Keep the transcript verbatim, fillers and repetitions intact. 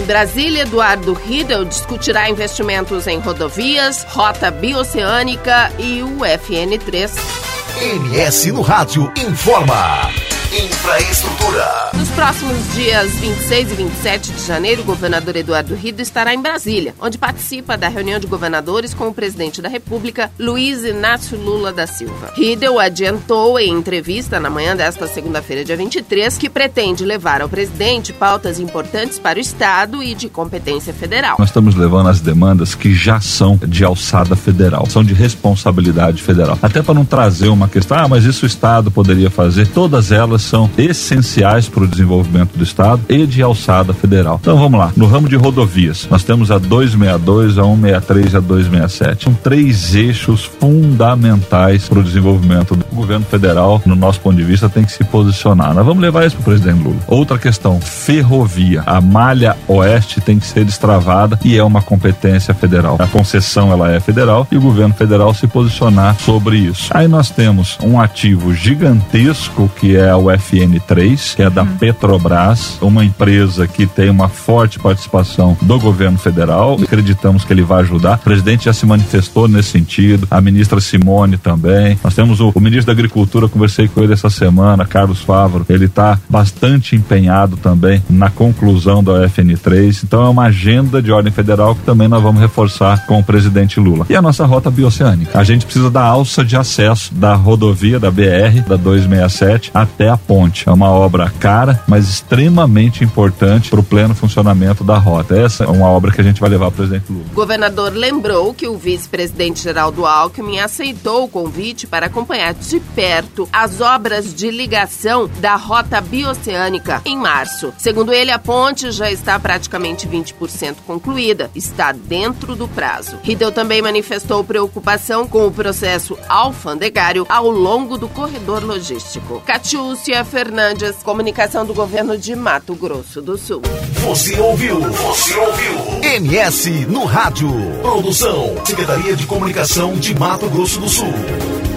Em Brasília, Eduardo Riedel discutirá investimentos em rodovias, Rota Bioceânica e o F N três. M S no Rádio informa. Infraestrutura. Nos próximos dias vinte e seis e vinte e sete de janeiro, o governador Eduardo Riedel estará em Brasília, onde participa da reunião de governadores com o presidente da República, Luiz Inácio Lula da Silva. Riedel adiantou em entrevista na manhã desta segunda-feira, dia vinte e três, que pretende levar ao presidente pautas importantes para o Estado e de competência federal. Nós estamos levando as demandas que já são de alçada federal, são de responsabilidade federal. Até para não trazer uma questão, ah, mas isso o Estado poderia fazer, todas elas são essenciais para o desenvolvimento do Estado e de alçada federal. Então vamos lá, no ramo de rodovias, nós temos a duzentos e sessenta e dois, a cento e sessenta e três e a duzentos e sessenta e sete. São três eixos fundamentais para o desenvolvimento do governo federal. No nosso ponto de vista, tem que se posicionar. Nós vamos levar isso para o presidente Lula. Outra questão, ferrovia. A malha oeste tem que ser destravada e é uma competência federal. A concessão ela é federal e o governo federal se posicionar sobre isso. Aí nós temos um ativo gigantesco que é o F N três, que é da Petrobras, uma empresa que tem uma forte participação do governo federal. Acreditamos que ele vai ajudar. O presidente já se manifestou nesse sentido, a ministra Simone também. Nós temos o, o ministro da Agricultura, conversei com ele essa semana, Carlos Favaro, ele está bastante empenhado também na conclusão da F N três, então é uma agenda de ordem federal que também nós vamos reforçar com o presidente Lula. E a nossa rota bioceânica, a gente precisa da alça de acesso da rodovia, da B R, da duzentos e sessenta e sete, até a ponte. É uma obra cara, mas extremamente importante para o pleno funcionamento da rota. Essa é uma obra que a gente vai levar ao presidente Lula. O governador lembrou que o vice-presidente Geraldo Alckmin aceitou o convite para acompanhar de perto as obras de ligação da Rota Bioceânica em março. Segundo ele, a ponte já está praticamente vinte por cento concluída, está dentro do prazo. Riedel também manifestou preocupação com o processo alfandegário ao longo do corredor logístico. Catiúcia Fernandes, comunicação do governo de Mato Grosso do Sul. Você ouviu? Você ouviu? M S no Rádio. Produção, Secretaria de Comunicação de Mato Grosso do Sul.